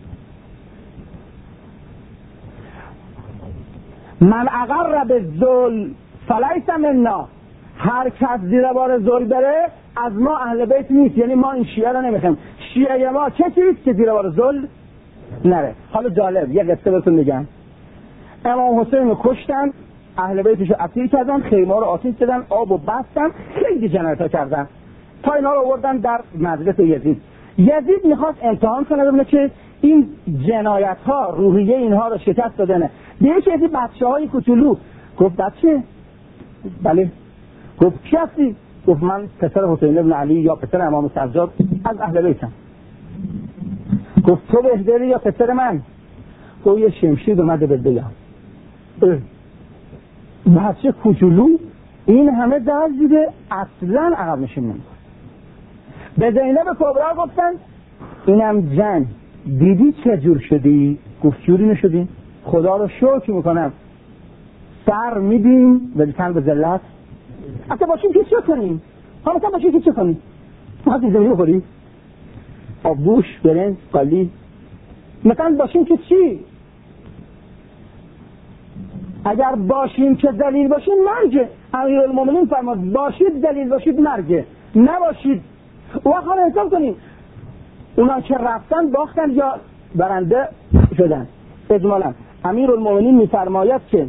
من اقر بالذل فلیس منا، هر کس زیر بار ذل بره از ما اهل بیت نیست، یعنی ما این شیعه رو نمیخوایم. شیعه ما کسیست که زیر بار ذل نره. حالا جالب یه قصه بهتون میگم. امام حسین رو کشتن، اهل بیتش رو اسیر کردن، خیمه رو آتش زدن، آب رو بستن، خیلی جنایت‌ها کردن تا اینا رو آوردن در مجلس یزید. یزید میخواست امتحان کنه ببینه که این جنایت‌ها روحیه اینها رو شکست دادنه. به یکی از بچه‌های کوچولو گفت بچه؟ بله. گفت کی هستی؟ گفت من پسر حسین ابن علی یا پسر امام سجاد از اهل بیتم. گفت تو بهتری یا پسر من؟ گفت یه شمشیر اومده به بگم. بچه کوچولو این همه درد دیده اصلا عقب نشین نمی‌کنه. به زینب کبرا گفتن اینم جن دیدی چه جور شدی؟ گفت جوری نشدی؟ خدا رو شکر میکنم سر میدیم ولی تن به ذلت. اصلا باشیم که چه کنیم؟ ها مثلا باشیم که چه کنیم؟ ما هستی زمینی بخوریم؟ آبوش برنج قالی مثلا باشیم که چی؟ اگر باشیم که دلیل باشیم مرگه. امیرالمومنین فرمود باشید دلیل باشید مرگه، نباشید وقت حالا حساب کنیم اونا که رفتن باختن یا برنده شدن. اجمالا امیرالمومنین میفرماید که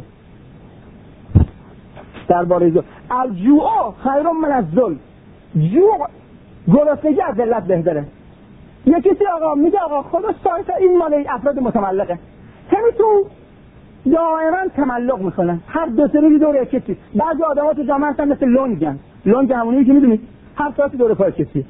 درباره الجوع خیر من الذل، جوع گرسنگی از ذلت بهتره. یکی کسی آقا میگه آقا خدا سایت این مال افراد متملقه، همینطور دائما تملق میکنن، هر دو سه روزی دور کسی. بعضی آدم‌ها تو جامعه هستن مثل لنگن، لنگ همونی که میدونید هر ساعتی دور پای کسی،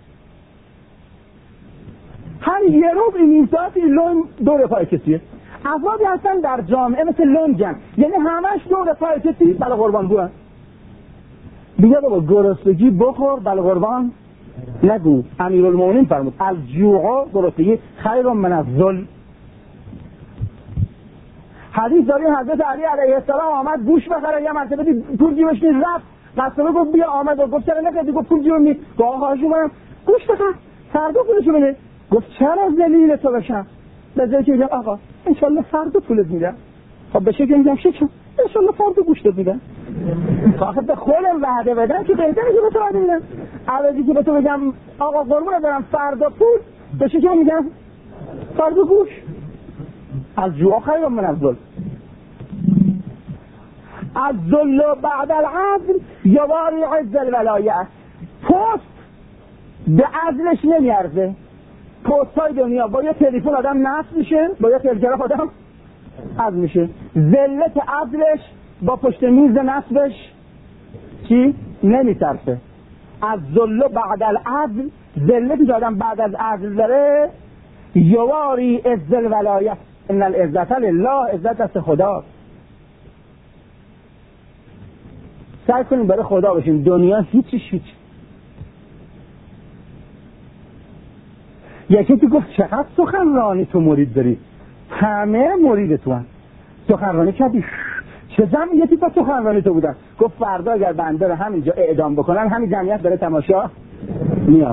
هر یه روز این ساعتی لنگ دور پای کسیه. افرادی هستن در جامعه مثل لنگن، یعنی همش دور پای کسی بله قربان بوان. دیگه بابا گرسنگی بخور بله قربان نگو. امیرالمومنین فرمود الجوع گرسنگی خیر من الذل. حدیث داریم حضرت علی علیه السلام آمد گوش بخره، یه مرتبه پول جیبش نیست، رفت قصبه گفت بیا آمد و گفت چرا نکردی؟ گفت پول جیبم نیست. گفت آقا حاجی من گوش بخر فردا پولشو بده. گفت چرا ذلیل تو بشم؟ به جای که بگم آقا انشالله فردا پولت میدم، خب بشه که میگم شکم انشالله فردا گوشتت میدم. آخه به خودم وعده بدم که بهتره که به تو وعده میدم، عوضی که به تو بگم آقا قربونت برم فردا پول، بشه که میگم فردا گوش. از جوع خیر من الذل. الذل بعد العدل یواری عز الولایه. پست به عدلش نمیارزه. پست های دنیا با یه تلفن آدم نصب میشه، با یه تلگراف آدم عدل میشه. ذلت عدلش با پشت میز نصبش چی؟ نمیترسه. از ذل بعد العدل، ذلتی که آدم بعد از عدل داره، یواری عز الولایت، ان العزت لله، عزت دست خدا. سعی کنیم برای خدا باشیم، دنیا هیچ. یکی که گفت چقدر سخنرانی تو مرید داری؟ همه مرید تو هم. سخنرانی کردی؟ چه جمعیتی با سخنرانی تو بودن؟ گفت فردا اگر بنده رو همینجا اعدام بکنن همین جمعیت بره تماشا میاد.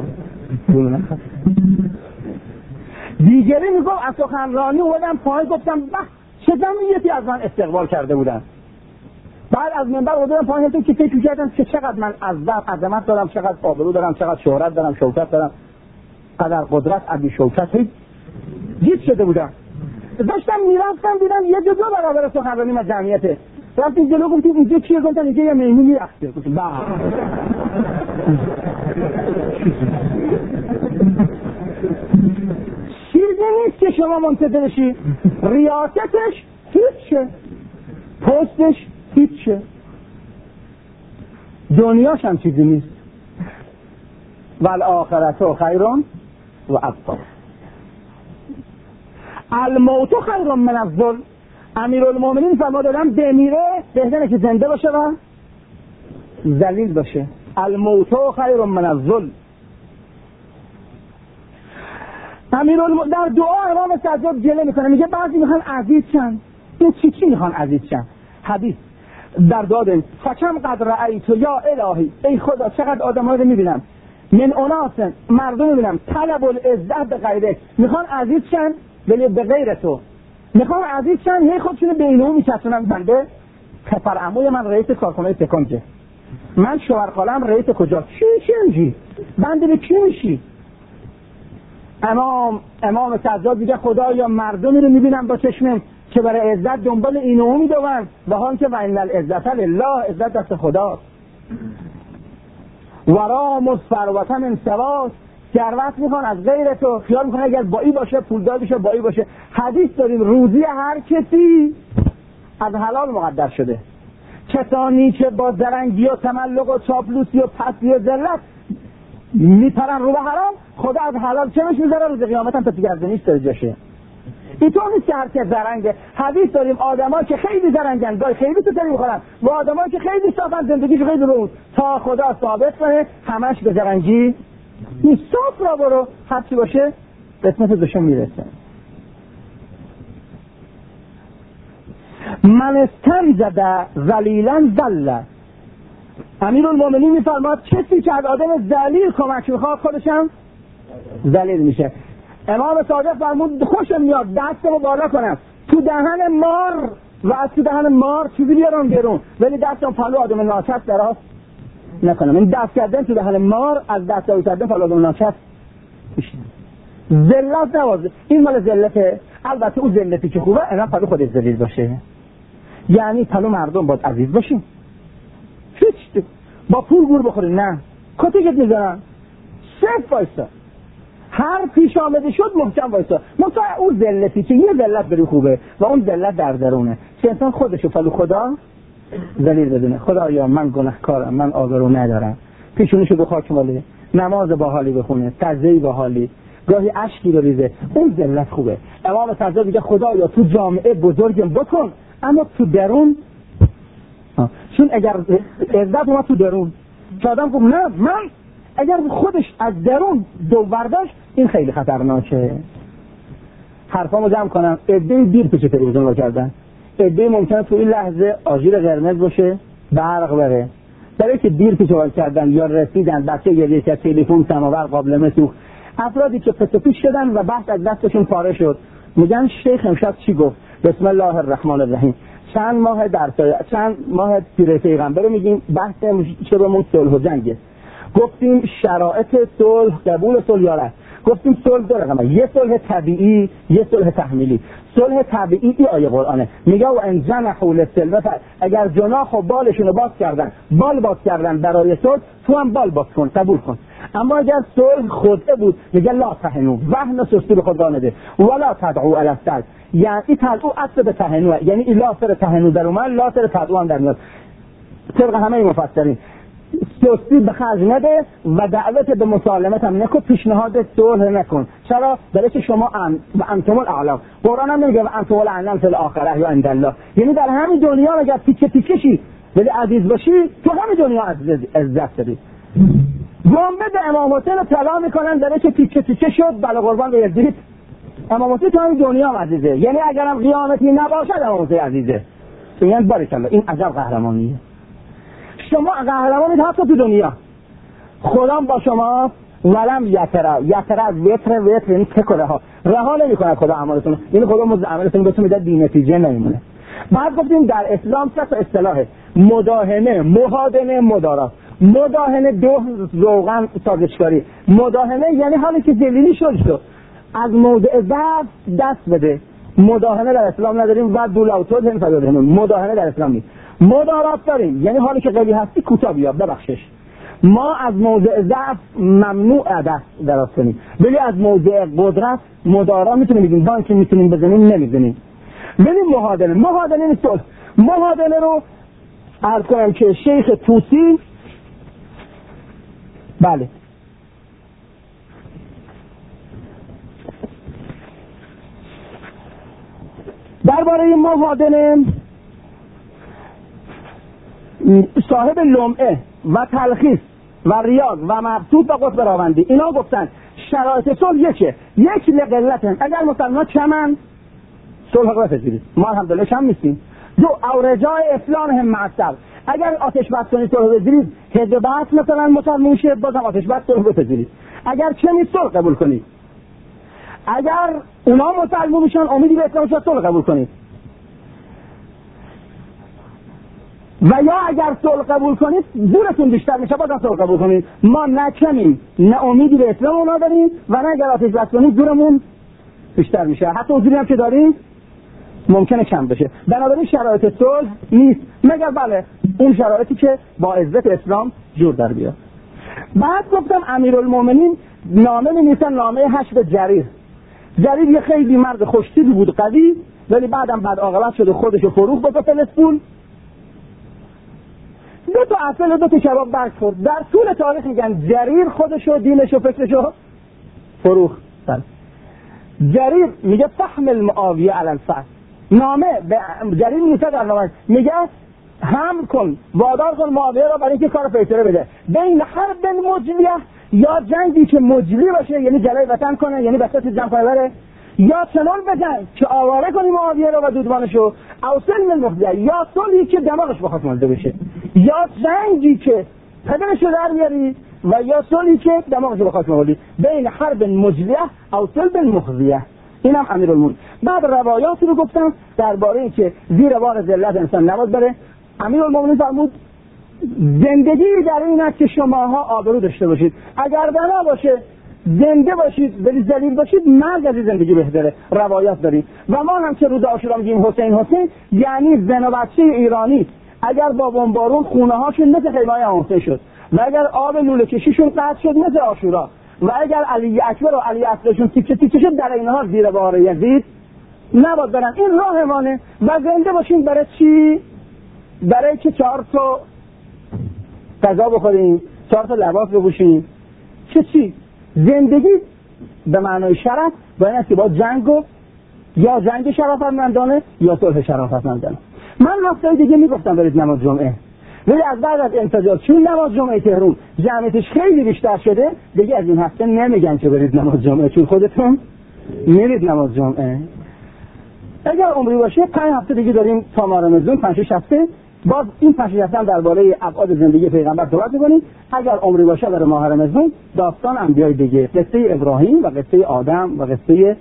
دیگری میگفت از سخنرانی اومدم پای، گفتم به چه جمعیتی از من استقبال کرده بودن. بعد از منبر اومدم پای که فکر کردم که چقدر من عظمت دارم، چقدر آبرو دارم، چقدر شهرت دارم، شوکت دارم، قدر قدرت ابی شوکت گیت شده بودم. داشتم میرفتم دیدم یه جا برابر سخنرانی من جمعیته. رفتیم جلو، گفتیم اینجا چیه؟ گفتن اینجا یه میمون میرفته. گفتم با چیزی نیست که شما منتظرشی. ریاستش هیچه، پستش هیچه، دنیاش هم چیزی نیست. والآخرة خیر و ابقی. الموت خیر من الظلم. امیرالمومنین فرمود آدم بمیره بهتره که زنده باشه و ذلیل باشه. الموت خیر من الظلم. در دعا امام سجاد گله میکنه، میگه بعضی میخوان عزیز شن. این چی میخوان عزیز شن؟ حدیث در دعا داریم فکم قد رأیت یا الهی، ای خدا چقدر آدم‌ها رو میبینم، من اناس مردم میبینم طلب العزت به غیرک، میخوان عزیز شن ولی به غیر تو، میخوان عزیز شن هی خودشونو به اینو میچسونن. بنده پسر عموی من رئیس کارخونه تکانجه، من شوهر خالم رئیس کجا، چی میشی؟ بنده به کی میشی؟ امام سجاد میگه خدایا مردمی رو میبینم با چشمم که برای عزت دنبال اینو میدون، و هان که وان العزت لله، عزت دست خدا. ورام الثروة من سواس، ثروت میخوان از غیر تو، خیال میکنه اگر بایی باشه پولدار بشه، بایی باشه. حدیث داریم روزی هر کسی از حلال مقدر شده. کسانی که با زرنگی و تملق و چاپلوسی و پستی و ذلت میپرن رو به حرام، خدا از حلال چمش میذاره، روز قیامت هم پسی گردنیش داره جاشه. اینطور نیست که هر که زرنگه. حدیث داریم آدم‌ها که خیلی زرنگن گاهی خیلی تو تری می‌خورن، و آدم‌ها که خیلی صافن زندگیش خیلی درست، تا خدا ثابت کنه همش به زرنگی نیست. صاف را برو، هر چی باشه قسمت دوشم میرسه. من استنجد ذلیلا ذل. امیرالمومنین می‌فرماد کسی که از آدم ذلیل کمک می‌خواد خودش هم ذلیل میشه. امام صادق فرمود خوشم میاد دستمو بالا کنم تو دهن مار و از تو دهن مار چیزی بیارم بیرون، ولی دستم پلو آدم ناچست دراز نکنم. این دست کردن تو دهن مار از دست آوی کردن پلو آدم ناچست میشه. ذلت نوازه، این مال ذلته. البته اون ذلتی که خوبه اینا پلو خودش ذلیل باشه، یعنی پلو مردم باید عزیز باشیم. هیچ با پول گور بخوری نه، کتیکت میزنن صرف وایسا، هر پیش آمده شد محکم وایسا. منطقه اون ذلتی که یه ذلت بری خوبه و اون ذلت در درونه که انسان خودشو پلو خدا ذلیل بدونه. خدایا من گناهکارم، من آبرو ندارم، پیشونیشو به خاک ماله، نماز با حالی بخونه، تزیی با حالی، گاهی اشکی بریزه، اون ذلت خوبه. امام سجاد میگه خدایا تو جامعه بزرگم بکن، اما تو درون چون اگر عزت اومد تو درون که آدم گفت نه من، اگر خودش از درون دو برداشت این خیلی خطرناکه. حرفامو جمع کنم، عده‌ای دیر پیش تلویزیون رو کردن، عده‌ای ممکنه تو این لحظه آژیر قرمز باشه برق بره، برای که دیر پیش رو کردن یا رسیدن بچه گریه که تلفن سماور قابلمه سوخت، افرادی که پس شدن و بحث از دستشون پاره شد. میگن شیخ امشب چی گفت؟ بسم الله الرحمن الرحیم. چند ماه سیره پیغمبر رو میگیم، بحث شبمون صلح و جنگه. گفتیم شرایط صلح، قبول صلح یاره. گفتیم صلح دو رقمه، یه صلح طبیعی، یه صلح تحمیلی. صلح طبیعی این آیه قرآنه، میگه و ان جنحوا للسلم، اگر جناح و بالشون رو باز کردن برای صلح، تو هم بال باز کن، قبول کن. اما اگر صلح خدعه بود میگه لا تهنوا، وهن و سستی به خود نده، ولا تدعوا علی السلم، یعنی تدعو اصل به تهنوا، یعنی لا سر تهنوا در اومد، لا سر تدعو هم در میاد. طبق همه مفسرین سستی به خرج نده و دعوت به مسالمت هم نکن، پیشنهاد صلح نکن. چرا؟ برای که شما و انتم الاعلام. قرآن هم نمیگه و انتم الاعلام فی الاخره یا عند الله، یعنی در همین دنیا اگر تیکه تیکه شی ولی عزیز باشی تو همین دنیا عزت داری. گنبد امام حسین رو طلا میکنن برای که تیکه تیکه شد، بله قربان به یزید. امام حسین تو همین دنیا هم عزیزه، یعنی اگرم قیامتی نباشد امام حسین عزیزه. یعنی بارکالله این عجب قهرمانیه. شما قهرمانید حتی تو دنیا. خدا با شما ولم یتره از وتر یعنی تکره ها رها نمیکنه خدا اعمالتون، یعنی خدا مزد عملتون بهتون میده بی نتیجه نمیمونه. بعد گفتیم در اسلام سه تا اصطلاحه: مداهنه، مهادنه، مدارات. مداهنه دو روغن سازشکاری. مداهنه یعنی حالی که ذلیلی شد از موضع ضعف دست بده. مداهنه در اسلام نداریم و دولاوتود هم فدادهمون. مداهنه در اسلام نیست. مدارات داریم، یعنی حالی که قوی هستی کوتاه بیا ببخشش. ما از موضع ضعف ممنوع دست دراز کنیم، ولی از موضع قدرت مدارا میتونیم بگیم، بانک میتونیم بزنیم نمیزنیم. ولی مهادنه نیست. مهادنه رو عرض کنم که شیخ طوسی بله درباره مهادنه صاحب لمعه و تلخیص و ریاض و مبسوط و قطب راوندی اینا گفتن شرایط صلح یک لقلتن. اگر مسلمان کمن صلح قرار پذیرید، ما الحمدلله کم نیستیم. دو او رجای اسلام هم معصب، اگر آتش بس کنید صلح بپذیرید، حد بعث مثلا مسلمان شه بازم آتش بس صلح بپذیرید. اگر چنین صلح قبول کنید، اگر اونا مسلمان میشن امیدی به اسلام شد صلح قبول کنید، و یا اگر صلح قبول کنید زورتون بیشتر میشه بازم صلح قبول کنید. ما نه کمیم نه امیدی به اسلام اونا داریم و نه اگر آتش بس کنید زورمون بیشتر میشه، حتی حضوری هم که داریم ممکنه کم بشه. بنابراین شرایط صلح نیست مگر بله اون شرایطی که با عزت اسلام جور در بیاد. بعد گفتم امیرالمومنین نامه می‌نویسن، نامه حشب جریر یه خیلی مرد خوش‌طبعی بود قوی، ولی بعدم بعد عاقبت شده خودشو فروخت به فلسطین. دو تا اصل و دو تا کباب برگ خورد. در طول تاریخ میگن جریر خودشو دینشو فکرشو فروخت. جریر میگه تحمل معاویه علی الفصل، نامه به جریر میگه در نامه میگه حمل کن وادار کن معاویه را برای اینکه کار فیصله بده بین حرب مجلیه، یا جنگی که مجلی باشه یعنی جلای وطن کنه یعنی بساط جمع کنه بره، یا چنان بجنگ که آواره کنی معاویه رو و دودمانشو، او سلم المخزیه، یا صلحی که دماغش بخواد مالده بشه، یا جنگی که پدرشو در بیاری و یا صلحی که دماغش بخواد مالده، بین حرب مجلیه او سلم المخزیه. اینم امیرالمومنین. بعد روایاتی رو گفتم درباره اینکه زیر بار ذلت انسان نباید بره. امیرالمومنین فرمود زندگی در این است که شماها آبرو داشته باشید، اگر بنا باشه زنده باشید ولی ذلیل باشید مرگ از زندگی بهتره. روایات داریم و ما هم که روز عاشورا میگیم حسین یعنی زن و بچه ایرانی اگر با بمبارون خونه هاشون مثل خیمه‌های حسین شد و اگر آب لوله کشیشون قطع شد مثل عاشورا و اگر علی اکبر و علی اصغرشون تیکه تیکه شد در اینها زیر بار یزید نباید برن. این راهمانه و زنده باشین برای چی؟ برای که 4 تا غذا بخوریم، 4 تا لباس بپوشیم. چی؟ زندگی به معنای شرف با این است که با جنگو یا جنگ شرافتمندانه یا صلح شرافتمندانه. من هفته دیگه میگفتم برید نماز جمعه، ولی از بعد از انفجار چون نماز جمعه تهران جمعیتش خیلی بیشتر شده دیگه از این هفته نمیگن که برید نماز جمعه، چون خودتون میرید نماز جمعه. اگر عمری باشه 5 هفته دیگه داریم تا ماه رمضان 5-6 هفته، باز این 5-6 هفته درباره ابعاد زندگی پیغمبر صحبت می‌کنیم. اگر عمری باشه برای ماه رمضان داستان انبیای دیگه، قصه ابراهیم و قصه آدم و قصه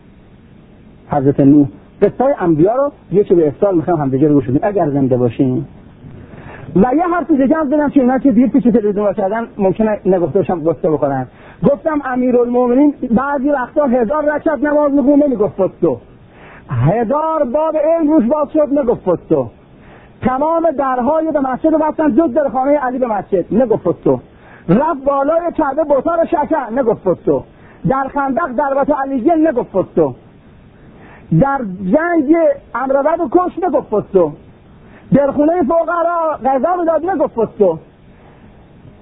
حضرت نوح، قصه انبیا رو یکی به افطار می‌خوام هم دیگه رو گوش بدیم اگر زنده باشیم. و یه حرف دیگه هم زدم که اینا که دیر پیش تلویزیون کردن ممکنه نگفته باشم قصه بخورن. گفتم امیرالمومنین بعضی وقتا 1000 رکعت نماز می‌خونه میگفت فتو، 1000 باب علم روش باز شد نگفت فتو، تمام درهای به مسجد بستن جز در خانه علی به مسجد نگفت فتو، رفت بالای کعبه بوتا رو شکر نگفت فتو، در خندق ضربت علیه نگفت فتو، در جنگ امربد و کش نگفت فتو، در خونه فقرا غذا میداد نگفت فتو.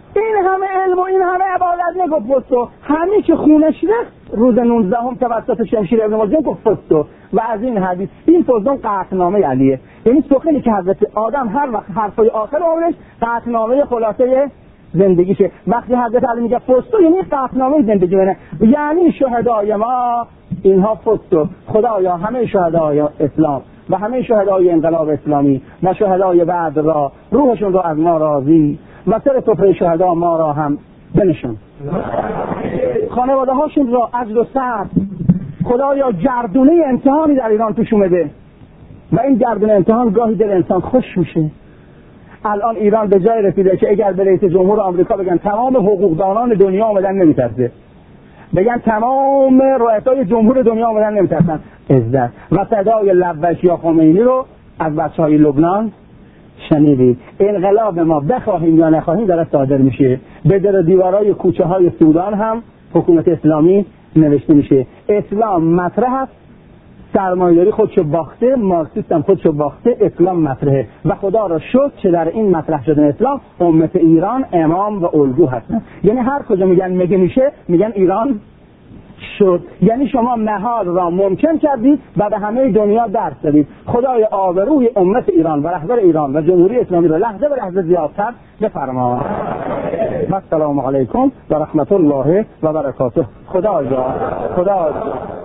این همه علم و این همه عبادت نگفت فستو، همه که خونش رفت روز 19 توسط شمشیر ابن ملجم گفت فستو. و از این حدیث این فستون قطعنامه علیه، یعنی سخنی که حضرت آدم هر وقت حرفای آخر عمرش قطعنامه خلاصه زندگیشه. وقتی حضرت علی میگه فستو یعنی قطعنامه زندگی منه، یعنی شهدای ما اینها فستو. خدایا همه شهدای اسلام و همه شهدای انقلاب اسلامی و شهدای بعد را روحشون را از ما راضی و سر سفره شهدا ما را هم بنشون. خانواده هاشون را عجز و صبر خدایا گردونه امتحانی در ایران توش اومده و این گردونه امتحان گاهی دل انسان خوش میشه. الان ایران به جای رسیده که اگر به رئیس جمهور آمریکا بگن تمام حقوقدانان دنیا آمدن نمیترسه، بگن تمام رؤسای جمهور دنیا آمدن نمیترسن. عزت و صدای لبش یا خمینی رو از بچهای لبنان شنیدید. انقلاب ما بخواهیم یا نخواهیم داره صادر میشه. به در دیوارای کوچه های سودان هم حکومت اسلامی نوشته میشه. اسلام مطرح است، سرمایه‌داری خودشو باخته، مارکسیسم هم خودشو باخته، اسلام مطرحه و خدا را شکر که در این مطرح شدن اسلام امت ایران امام و الگو هستن. یعنی هر کجا میگن مگه میشه میگن ایران شد، یعنی شما محال را ممکن کردید و به همه دنیا درس دادید. خدای آبروی امت ایران و رهبر ایران و جمهوری اسلامی را لحظه به لحظه زیادتر بفرما. و السلام علیکم و رحمت الله و برکاته. خدا